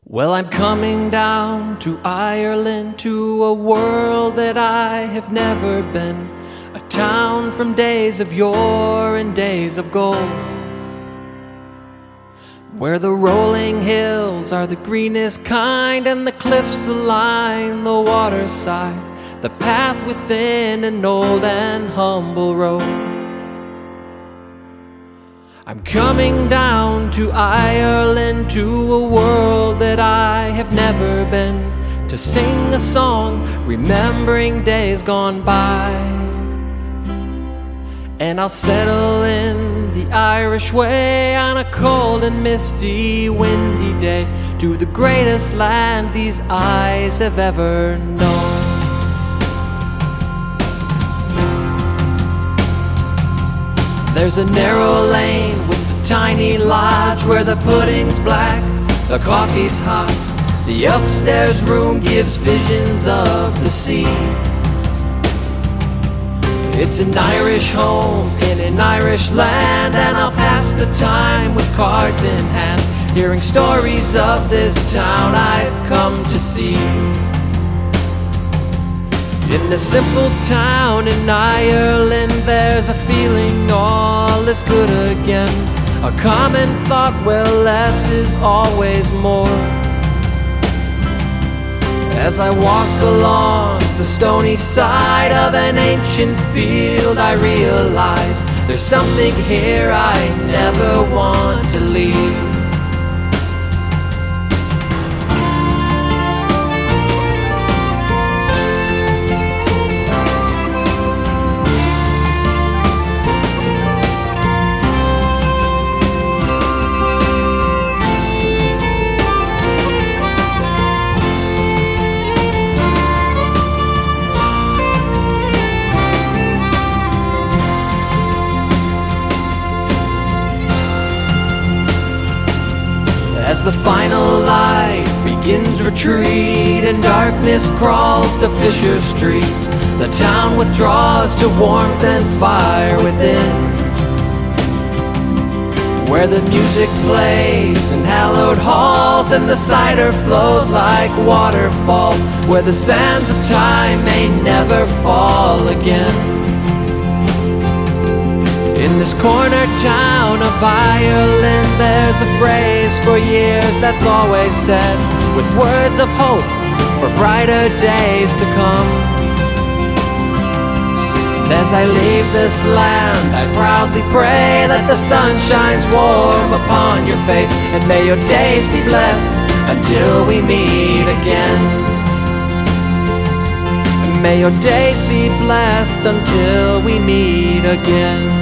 Well, I'm coming down to Ireland, to a world that I have never been, a town from days of yore and days of gold, where the rolling hills are the greenest kind and the cliffs align the waterside, the path within an old and humble road. I'm coming down to Ireland, to a world that I have never been, to sing a song remembering days gone by. And I'll settle in the Irish way on a cold and misty, windy day, to the greatest land these eyes have ever known. There's a narrow lane with a tiny lodge where the pudding's black, the coffee's hot, the upstairs room gives visions of the sea. It's an Irish home in an Irish land, and I'll pass the time with cards in hand, hearing stories of this town I've come to see. In a simple town in Ireland, there's a feeling all is good again, a common thought, well, less is always more. As I walk along the stony side of an ancient field, I realize there's something here I never want to leave. As the final light begins retreat and darkness crawls to Fisher Street, the town withdraws to warmth and fire within, where the music plays in hallowed halls and the cider flows like waterfalls, where the sands of time may never fall again. In this corner town of Ireland, there's a phrase for years that's always said, with words of hope for brighter days to come. And as I leave this land, I proudly pray that the sun shines warm upon your face, and may your days be blessed until we meet again. And may your days be blessed until we meet again.